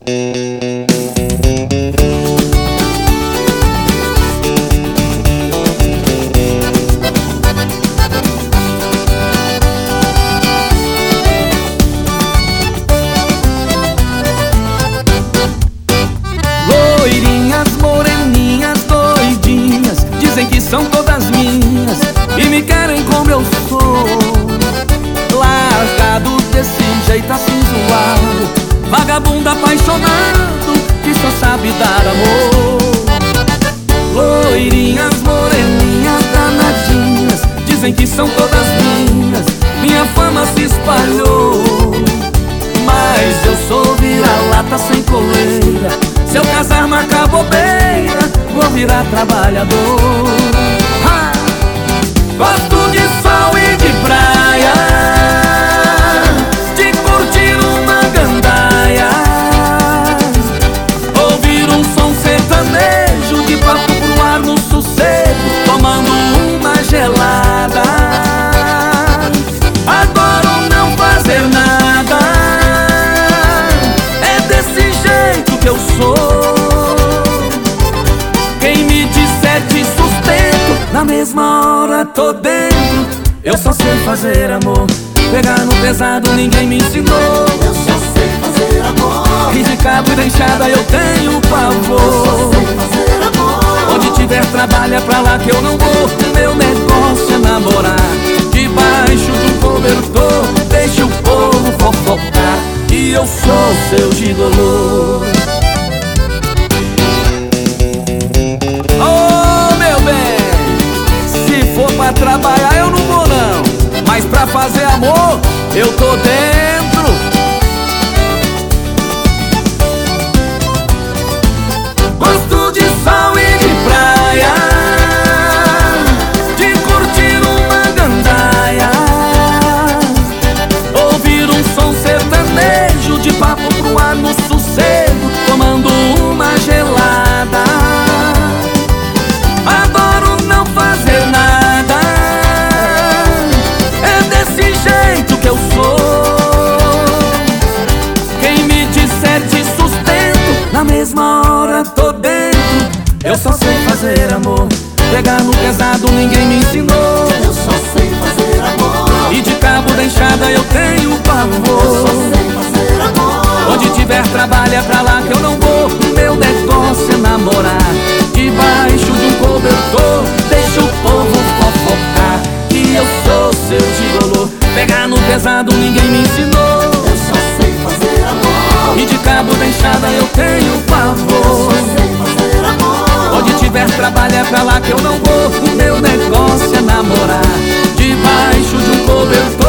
Loirinhas, moreninhas, doidinhas, dizem que são todas minhas e me querem como eu sou. Largado desse jeito assim zoado, vagabundo apaixonado que só sabe dar amor. Loirinhas, moreninhas, danadinhas, dizem que são todas minhas, minha fama se espalhou. Mas eu sou vira-lata sem coleira, se eu casar marcar bobeira, vou virar trabalhador. Ha! Gosto de sol e de praia, de curtir uma gandaia, ouvir um som sertanejo, de papo pro ar no sossego, tomando uma gelada. Adoro não fazer nada, é desse jeito que eu sou. Quem me disser de sustento, na mesma hora tô dentro. Eu só sei fazer amor, pegar no pesado ninguém me ensinou. Eu só sei fazer amor, E de cabo e da enxada eu tenho pavor. eu só sei fazer amor. Onde tiver trabalho é pra lá que eu não vou. Meu negócio é namorar, debaixo de um cobertor, deixa o povo fofocar, e eu sou seu gigolô. Oh, meu bem, se for pra trabalhar eu não vou não, mas pra fazer amor eu tô dentro. Gosto de sol e de praia, de curtir uma gandaia, ouvir um som sertanejo, de papo pro ar no sossego, tomando uma gelada. Adoro não fazer nada, é desse jeito que eu sou. Quem me disser de sustento, na mesma hora tô dentro. Eu só sei fazer amor, pegar no pesado ninguém me ensinou. Eu só sei fazer amor, E de cabo da enxada eu tenho eu só pavor. sei fazer amor. Onde tiver trabalho é pra lá que eu não vou. Meu negócio é namorar, debaixo de um cobertor, deixa o povo fofocar, e eu sou seu gigolô. Pegar no pesado ninguém me ensinou. Eu só sei fazer amor, E de cabo da enxada eu tenho eu pavor. só sei fazer amor. Onde tiver trabalho é pra lá que eu não vou. O meu negócio é namorar, debaixo de um cobertor,